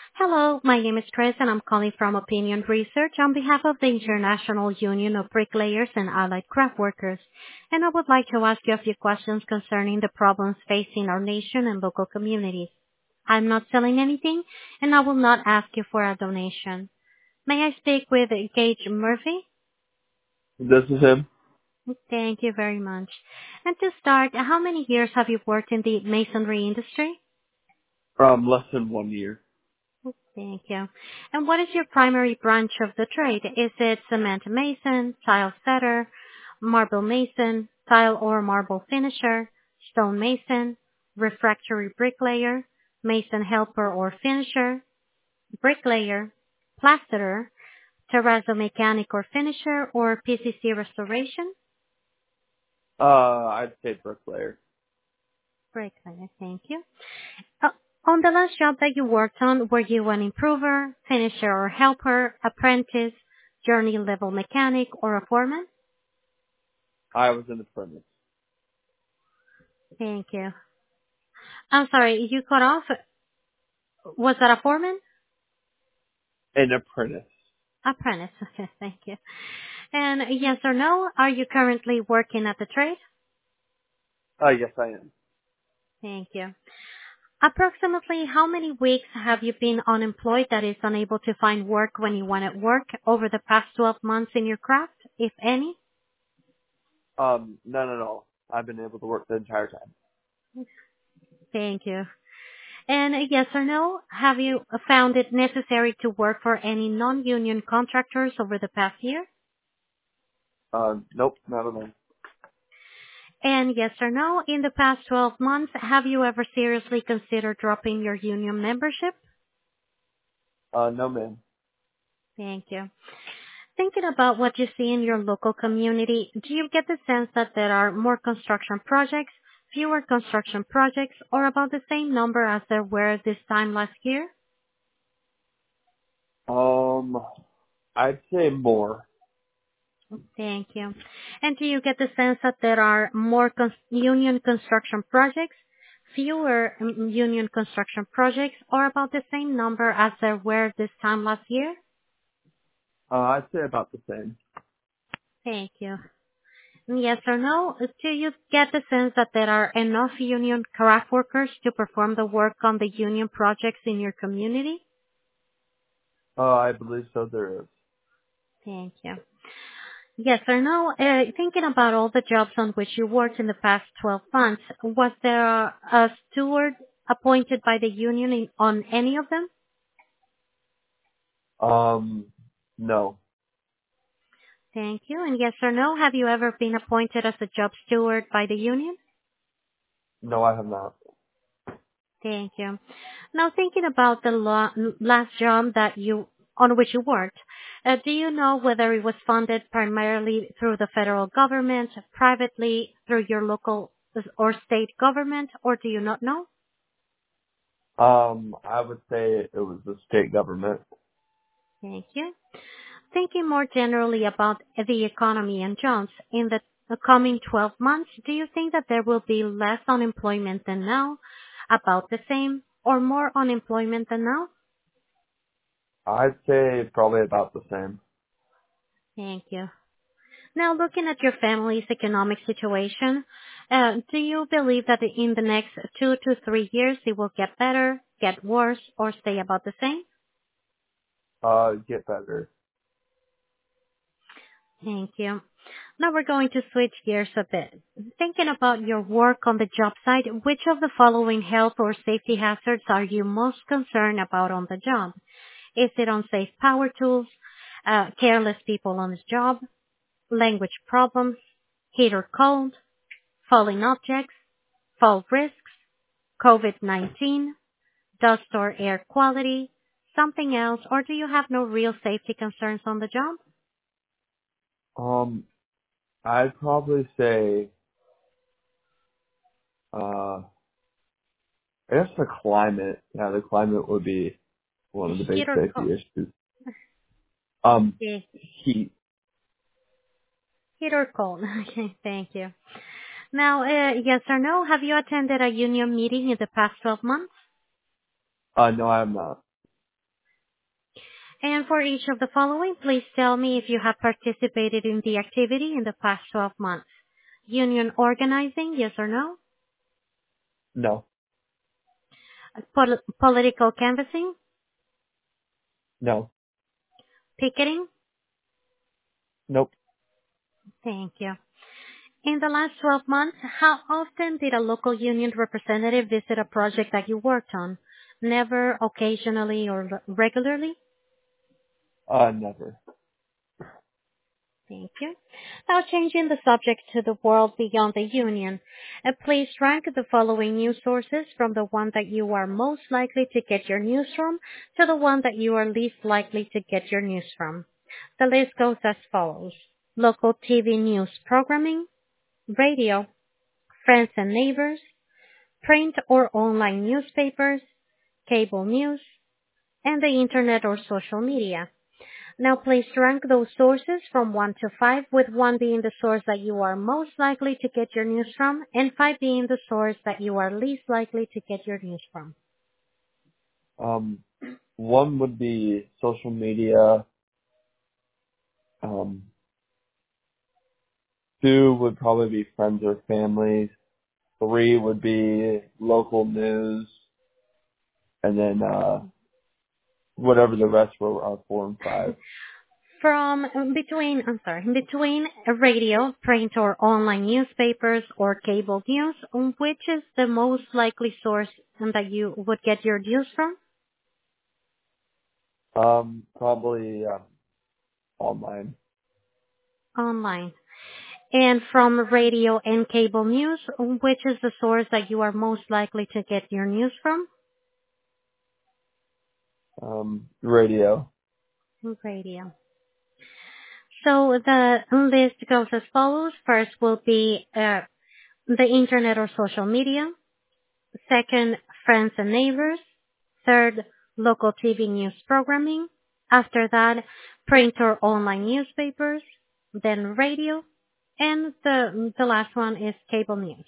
Hello, my name is Chris, and I'm calling from Opinion Research on behalf of the International Union of Bricklayers and Allied Craft Workers, and I would like to ask you a few questions concerning the problems facing our nation and local communities. I'm not selling anything, and I will not ask you for a donation. May I speak with Gage Murphy? This is him. Thank you very much. And to start, how many years have you worked in the masonry industry? Less than 1 year. Thank you. And what is your primary branch of the trade? Is it cement mason, tile setter, marble mason, tile or marble finisher, stone mason, refractory bricklayer, mason helper or finisher, bricklayer, plasterer, terrazzo mechanic or finisher, or PCC restoration? I'd say bricklayer. Bricklayer, thank you. Uh, on the last job that you worked on, were you an improver, finisher or helper, apprentice, journey level mechanic, or a foreman? I was an apprentice. Thank you. I'm sorry, you cut off. Was that a foreman? An apprentice. Apprentice. Okay, thank you. And yes or no, are you currently working at the trade? Yes, I am. Thank you. Approximately how many weeks have you been unemployed, that is unable to find work when you want to work, over the past 12 months in your craft, if any? None at all. I've been able to work the entire time. Thank you. And yes or no, have you found it necessary to work for any non-union contractors over the past year? Nope, not at all. And yes or no, in the past 12 months, have you ever seriously considered dropping your union membership? No, ma'am. Thank you. Thinking about what you see in your local community, do you get the sense that there are more construction projects, fewer construction projects, or about the same number as there were this time last year? I'd say more. Thank you. And do you get the sense that there are more union construction projects, fewer union construction projects, or about the same number as there were this time last year? I'd say about the same. Thank you. Yes or no, do you get the sense that there are enough union craft workers to perform the work on the union projects in your community? I believe so. There is. Thank you. Yes or no, thinking about all the jobs on which you worked in the past 12 months, was there a steward appointed by the union on any of them? No. Thank you. And yes or no, have you ever been appointed as a job steward by the union? No, I have not. Thank you. Now, thinking about the last job on which you worked, do you know whether it was funded primarily through the federal government, privately, through your local or state government, or do you not know? I would say it was the state government. Thank you. Thinking more generally about the economy and jobs, in the coming 12 months, do you think that there will be less unemployment than now, about the same, or more unemployment than now? I'd say probably about the same. Thank you. Now, looking at your family's economic situation, do you believe that in the next 2 to 3 years it will get better, get worse, or stay about the same? Get better. Thank you. Now we're going to switch gears a bit. Thinking about your work on the job site, which of the following health or safety hazards are you most concerned about on the job? Is it unsafe power tools, careless people on the job, language problems, heat or cold, falling objects, fall risks, COVID-19, dust or air quality, something else, or do you have no real safety concerns on the job? Um, I'd probably say, I guess the climate. Yeah, the climate would be one of the big Heat or safety cold? issues. Um, Yeah, heat. heat or cold. Okay, thank you. Now, yes or no, have you attended a union meeting in the past 12 months? No, I am not. And for each of the following, please tell me if you have participated in the activity in the past 12 months. Union organizing, yes or no? No. Political canvassing? No. Picketing? Nope. Thank you. In the last 12 months, how often did a local union representative visit a project that you worked on? Never, occasionally, or regularly? Never. Thank you. Now changing the subject to the world beyond the union. Please rank the following news sources from the one that you are most likely to get your news from to the one that you are least likely to get your news from. The list goes as follows. Local TV news programming, radio, friends and neighbors, print or online newspapers, cable news, and the internet or social media. Now please rank those sources from 1 to 5, with 1 being the source that you are most likely to get your news from, and 5 being the source that you are least likely to get your news from. One would be social media. 2 would probably be friends or family. 3 would be local news. And then, whatever the rest were are 4 and 5. Between radio, print or online newspapers or cable news, which is the most likely source that you would get your news from? Probably, online. Online. And from radio and cable news, which is the source that you are most likely to get your news from? Radio. Radio. So the list goes as follows. First will be the internet or social media. Second, friends and neighbors. Third, local TV news programming. After that, print or online newspapers. Then radio. And the last one is cable news.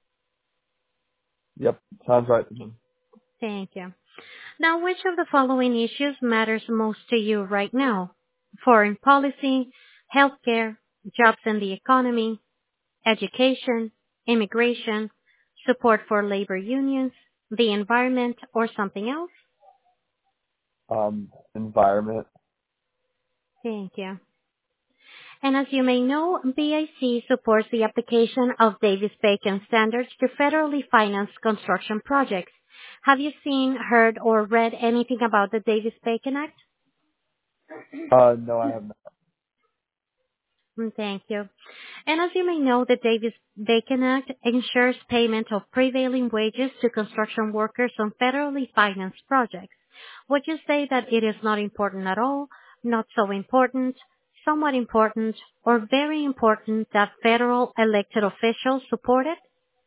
Yep, sounds right to me. Thank you. Now, which of the following issues matters most to you right now? Foreign policy, healthcare, jobs and the economy, education, immigration, support for labor unions, the environment, or something else? Environment. Thank you. And as you may know, BIC supports the application of Davis-Bacon standards to federally finance construction projects. Have you seen, heard, or read anything about the Davis-Bacon Act? No, I have not. Thank you. And as you may know, the Davis-Bacon Act ensures payment of prevailing wages to construction workers on federally financed projects. Would you say that it is not important at all, not so important, somewhat important, or very important that federal elected officials support it?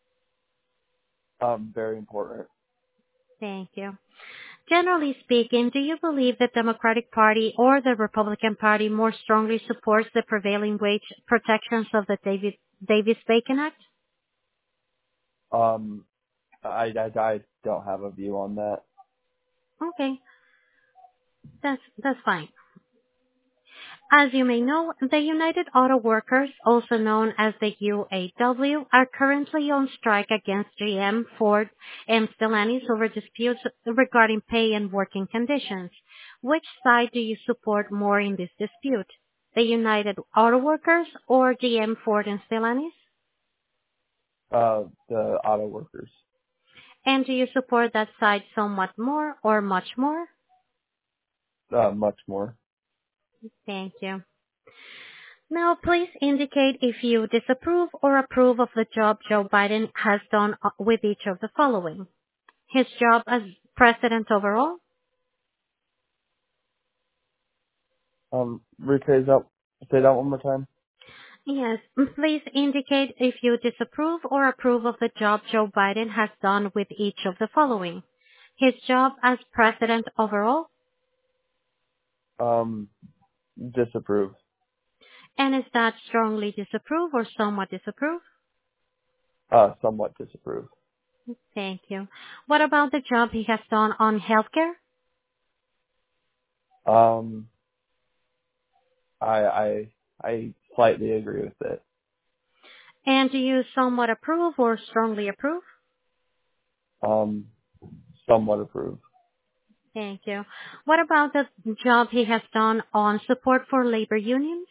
Very important. Thank you. Generally speaking, do you believe the Democratic Party or the Republican Party more strongly supports the prevailing wage protections of the Davis-Bacon Act? I don't have a view on that. Okay, that's fine. As you may know, the United Auto Workers, also known as the UAW, are currently on strike against GM, Ford, and Stellantis over disputes regarding pay and working conditions. Which side do you support more in this dispute? The United Auto Workers or GM, Ford, and Stellantis? The auto workers. And do you support that side somewhat more or much more? Much more. Thank you. Now, please indicate if you disapprove or approve of the job Joe Biden has done with each of the following. His job as president overall, Say that one more time. yes, please indicate if you disapprove or approve of the job Joe Biden has done with each of the following. His job as president overall, Disapprove. and is that strongly disapprove or somewhat disapprove? Somewhat disapprove. Thank you. What about the job he has done on healthcare? Um, I slightly agree with it. And do you somewhat approve or strongly approve? Um, somewhat approve. Thank you. What about the job he has done on support for labor unions?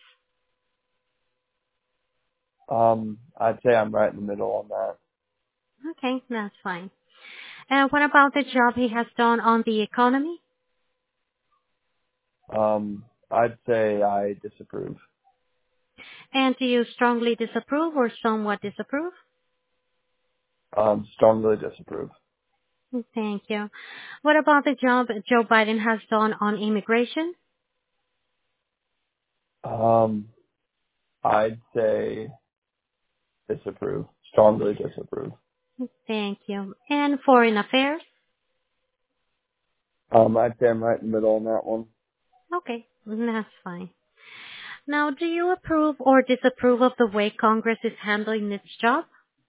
I'd say I'm right in the middle on that. Okay, that's fine. What about the job he has done on the economy? I'd say I disapprove. And do you strongly disapprove or somewhat disapprove? Strongly disapprove. Thank you. What about the job Joe Biden has done on immigration? I'd say disapprove. Strongly disapprove. Thank you. And foreign affairs? I'd say I'm right in the middle on that one. Okay, that's fine. Now, do you approve or disapprove of the way Congress is handling its job?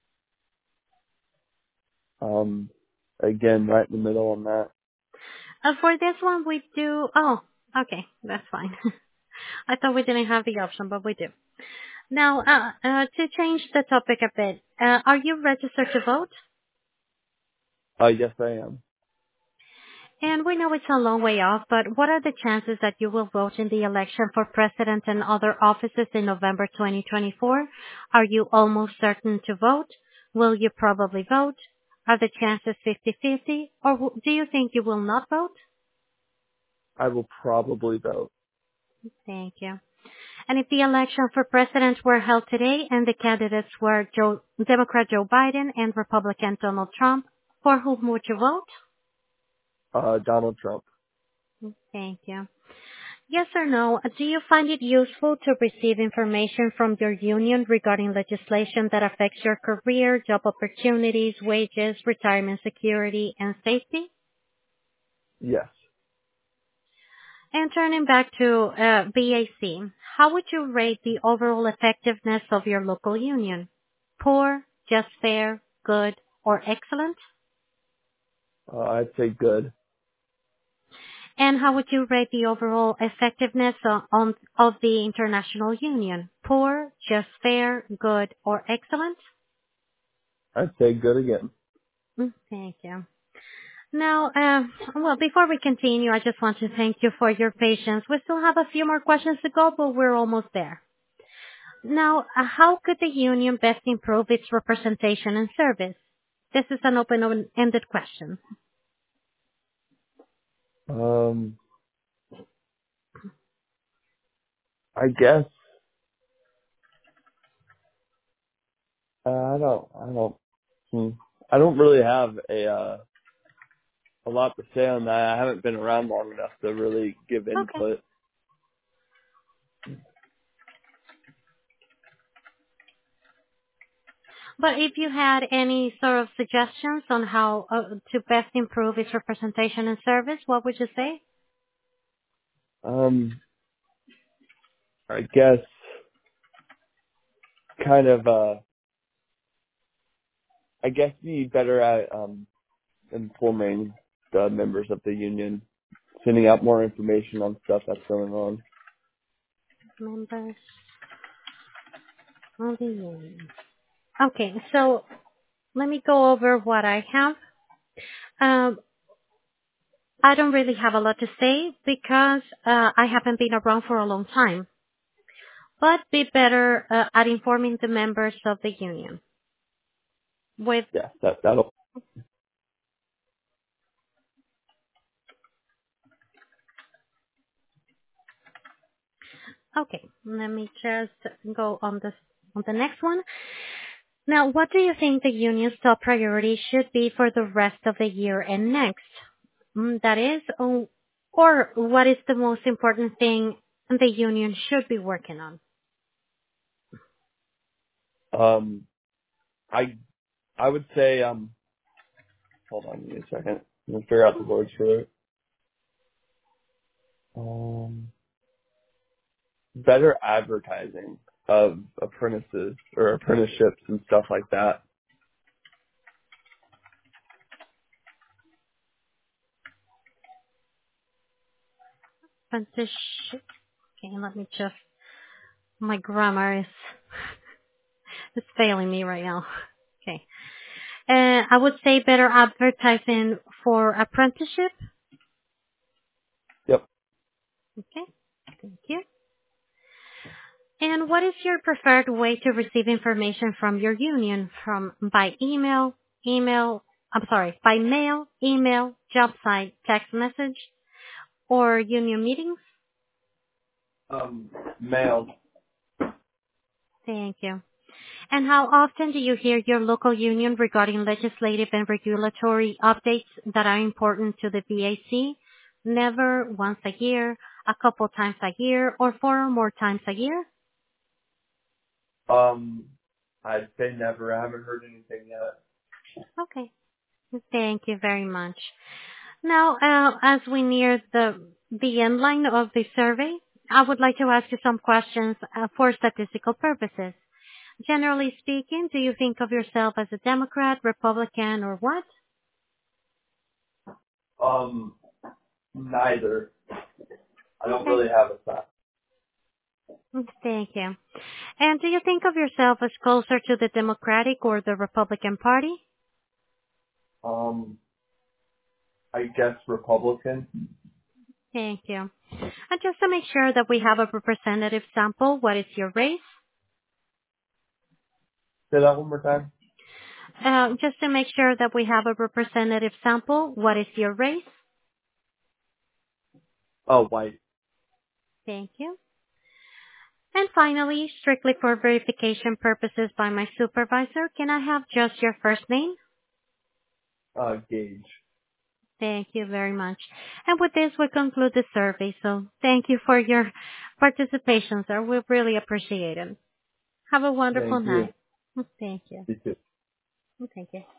Again, right in the middle on that. For this one, we do. Oh, okay, that's fine. I thought we didn't have the option, but we do. Now, to change the topic a bit, are you registered to vote? Yes, I am. And we know it's a long way off, but what are the chances that you will vote in the election for president and other offices in November 2024? Are you almost certain to vote? Will you probably vote? Are the chances 50-50? Or do you think you will not vote? I will probably vote. Thank you. And if the election for president were held today and the candidates were Democrat Joe Biden and Republican Donald Trump, for whom would you vote? Donald Trump. Thank you. Yes or no, do you find it useful to receive information from your union regarding legislation that affects your career, job opportunities, wages, retirement security, and safety? Yes. And turning back to BAC, how would you rate the overall effectiveness of your local union? Poor, just fair, good, or excellent? I'd say good. And how would you rate the overall effectiveness of the international union? Poor, just fair, good, or excellent? I'd say good again. Thank you. Now, well, before we continue, I just want to thank you for your patience. We still have a few more questions to go, but we're almost there. Now, how could the union best improve its representation and service? This is an open-ended question. I guess I don't really have a lot to say on that. I haven't been around long enough to really give Okay. input. But if you had any sort of suggestions on how to best improve its representation and service, what would you say? I guess kind of I guess be better at informing the members of the union, sending out more information on stuff that's going on. Members of the union. Okay, so let me go over what I have. I don't really have a lot to say because I haven't been around for a long time, but be better at informing the members of the union. Yeah, that'll. Okay, let me just go on the next one. Now, what do you think the union's top priority should be for the rest of the year and next? That is, or what is the most important thing the union should be working on? I would say hold on, give me a second. Let me figure out the words for it. Better advertising of apprentices or apprenticeships and stuff like that. Apprenticeship. Okay, let me just, my grammar is failing me right now. Okay. I would say better advertising for apprenticeship. Yep. Okay. Thank you. And what is your preferred way to receive information from your union? By mail, email, job site, text message, or union meetings? Mail. Thank you. And how often do you hear your local union regarding legislative and regulatory updates that are important to the VAC? Never, once a year, a couple times a year, or 4 or more times a year? I'd say never. I haven't heard anything yet. Okay. Thank you very much. Now, as we near the end line of the survey, I would like to ask you some questions for statistical purposes. Generally speaking, do you think of yourself as a Democrat, Republican, or what? Neither. I don't Okay. really have a thought. Thank you. And do you think of yourself as closer to the Democratic or the Republican Party? I guess Republican. Thank you. And just to make sure that we have a representative sample, what is your race? Say that one more time. Just to make sure that we have a representative sample, what is your race? Oh, white. Thank you. And finally, strictly for verification purposes by my supervisor, can I have just your first name? Gauge. Thank you very much. And with this, we conclude the survey. So thank you for your participation, sir. We really appreciate it. Have a wonderful Thank you. night. Thank you. You too. Thank you.